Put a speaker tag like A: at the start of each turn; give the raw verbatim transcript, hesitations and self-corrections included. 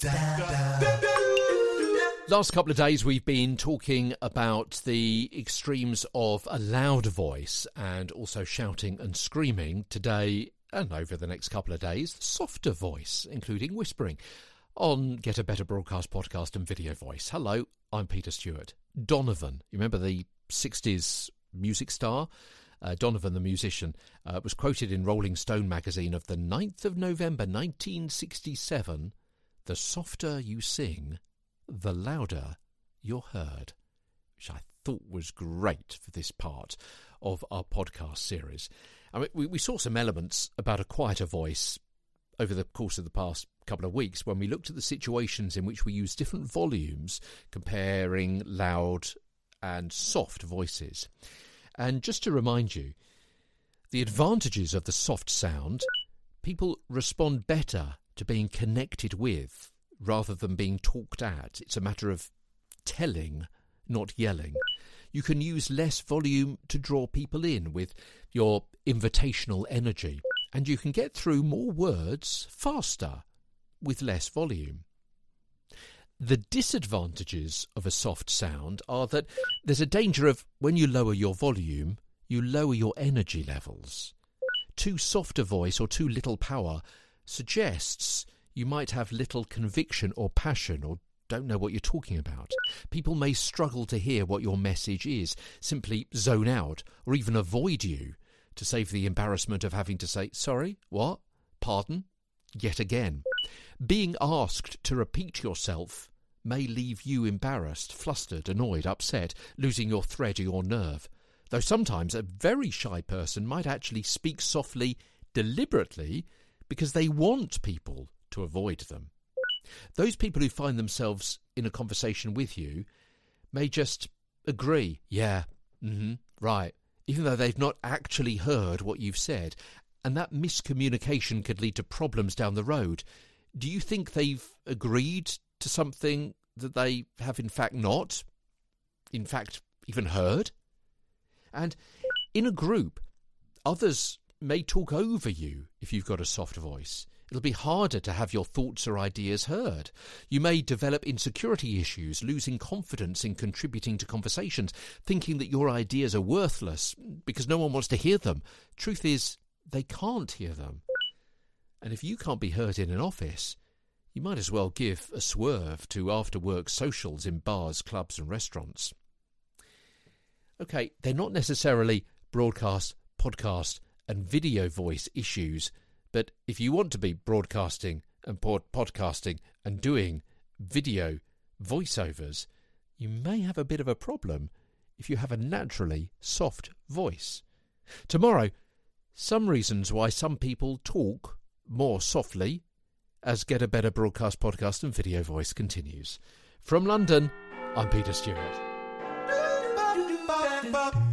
A: Last couple of days we've been talking about the extremes of a loud voice and also shouting and screaming. Today, and over the next couple of days, the softer voice, including whispering, on Get a Better Broadcast podcast and video voice. Hello, I'm Peter Stewart. Donovan, you remember the sixties music star? Uh, Donovan, the musician, uh, was quoted in Rolling Stone magazine of the ninth of November nineteen sixty-seven, "The softer you sing, the louder you're heard," which I thought was great for this part of our podcast series. I mean, we, we saw some elements about a quieter voice over the course of the past couple of weeks when we looked at the situations in which we use different volumes, comparing loud and soft voices. And just to remind you, the advantages of the soft sound, people respond better to being connected with rather than being talked at. It's a matter of telling, not yelling. You can use less volume to draw people in with your invitational energy, and you can get through more words faster with less volume. The disadvantages of a soft sound are that there's a danger of, when you lower your volume, you lower your energy levels. Too soft a voice or too little power suggests you might have little conviction or passion or don't know what you're talking about. People may struggle to hear what your message is, simply zone out or even avoid you to save the embarrassment of having to say, "Sorry, what? Pardon?" yet again. Being asked to repeat yourself may leave you embarrassed, flustered, annoyed, upset, losing your thread or your nerve. Though sometimes a very shy person might actually speak softly deliberately because they want people to avoid them. Those people who find themselves in a conversation with you may just agree, yeah, mm-hmm, right, even though they've not actually heard what you've said, and that miscommunication could lead to problems down the road. Do you think they've agreed to something that they have in fact not, in fact, even heard? And in a group, others may talk over you if you've got a soft voice. It'll be harder to have your thoughts or ideas heard. You may develop insecurity issues, losing confidence in contributing to conversations, thinking that your ideas are worthless because no one wants to hear them. Truth is, they can't hear them. And if you can't be heard in an office, you might as well give a swerve to after-work socials in bars, clubs and restaurants. Okay, they're not necessarily broadcast, podcast and video voice issues, but if you want to be broadcasting and pod- podcasting and doing video voiceovers, you may have a bit of a problem if you have a naturally soft voice. Tomorrow, some reasons why some people talk more softly as Get a Better Broadcast podcast and video voice continues. From London, I'm Peter Stewart.